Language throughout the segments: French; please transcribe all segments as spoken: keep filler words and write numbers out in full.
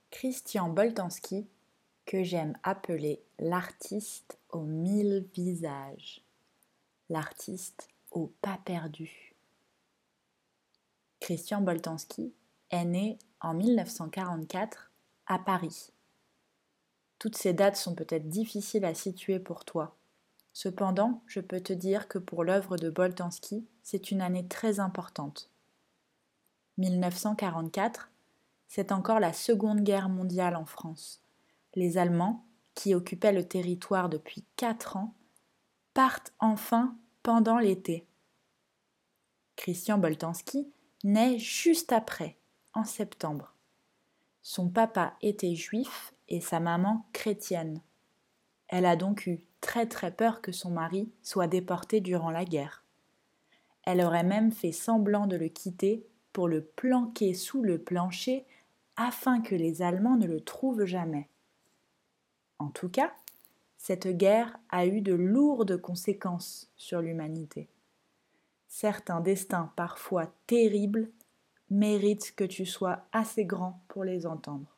Christian Boltanski, que j'aime appeler l'artiste aux mille visages, l'artiste aux pas perdus. Christian Boltanski est né en mille neuf cent quarante-quatre à Paris. Toutes ces dates sont peut-être difficiles à situer pour toi. Cependant, je peux te dire que pour l'œuvre de Boltanski, c'est une année très importante. mille neuf cent quarante-quatre, c'est encore la Seconde Guerre mondiale en France. Les Allemands, qui occupaient le territoire depuis quatre ans, partent enfin pendant l'été. Christian Boltanski naît juste après, en septembre. Son papa était juif et sa maman chrétienne. Elle a donc eu très très peur que son mari soit déporté durant la guerre. Elle aurait même fait semblant de le quitter pour le planquer sous le plancher afin que les Allemands ne le trouvent jamais. En tout cas, cette guerre a eu de lourdes conséquences sur l'humanité. Certains destins parfois terribles méritent que tu sois assez grand pour les entendre.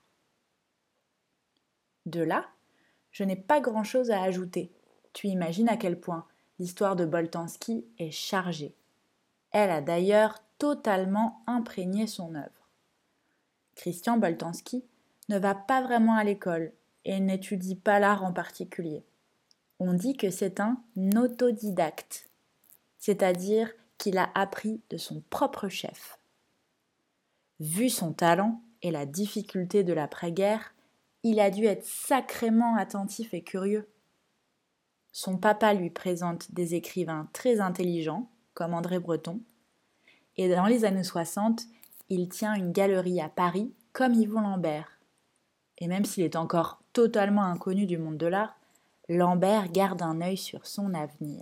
De là, je n'ai pas grand-chose à ajouter. Tu imagines à quel point l'histoire de Boltanski est chargée. Elle a d'ailleurs totalement imprégné son œuvre. Christian Boltanski ne va pas vraiment à l'école et n'étudie pas l'art en particulier. On dit que c'est un autodidacte, c'est-à-dire qu'il a appris de son propre chef. Vu son talent et la difficulté de l'après-guerre, il a dû être sacrément attentif et curieux. Son papa lui présente des écrivains très intelligents, comme André Breton, et dans les années soixante, il tient une galerie à Paris, comme Yvon Lambert. Et même s'il est encore totalement inconnu du monde de l'art, Lambert garde un œil sur son avenir.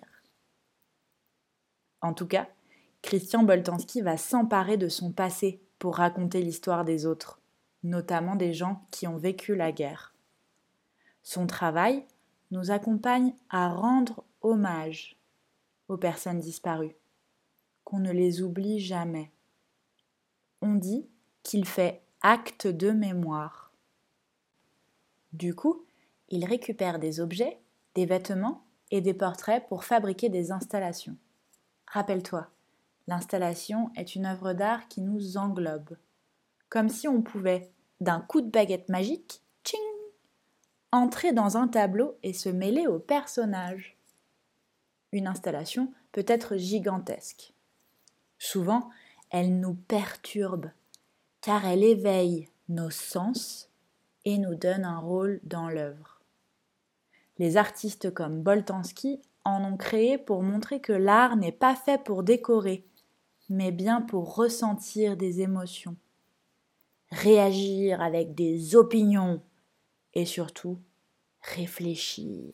En tout cas, Christian Boltanski va s'emparer de son passé pour raconter l'histoire des autres, notamment des gens qui ont vécu la guerre. Son travail nous accompagne à rendre hommage aux personnes disparues, qu'on ne les oublie jamais. On dit qu'il fait acte de mémoire. Du coup, il récupère des objets, des vêtements et des portraits pour fabriquer des installations. Rappelle-toi, l'installation est une œuvre d'art qui nous englobe, comme si on pouvait, d'un coup de baguette magique, tching, entrer dans un tableau et se mêler aux personnages. Une installation peut être gigantesque. Souvent, elle nous perturbe, car elle éveille nos sens et nous donne un rôle dans l'œuvre. Les artistes comme Boltanski en ont créé pour montrer que l'art n'est pas fait pour décorer, mais bien pour ressentir des émotions, réagir avec des opinions et surtout réfléchir.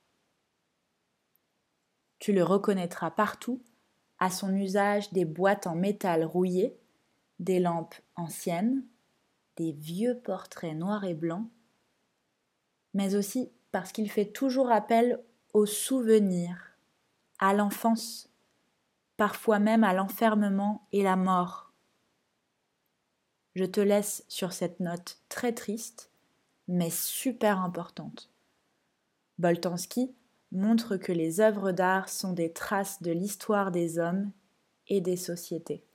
Tu le reconnaîtras partout à son usage des boîtes en métal rouillé, des lampes anciennes, des vieux portraits noirs et blancs, mais aussi parce qu'il fait toujours appel aux souvenirs, à l'enfance, parfois même à l'enfermement et la mort. Je te laisse sur cette note très triste, mais super importante. Boltanski montre que les œuvres d'art sont des traces de l'histoire des hommes et des sociétés.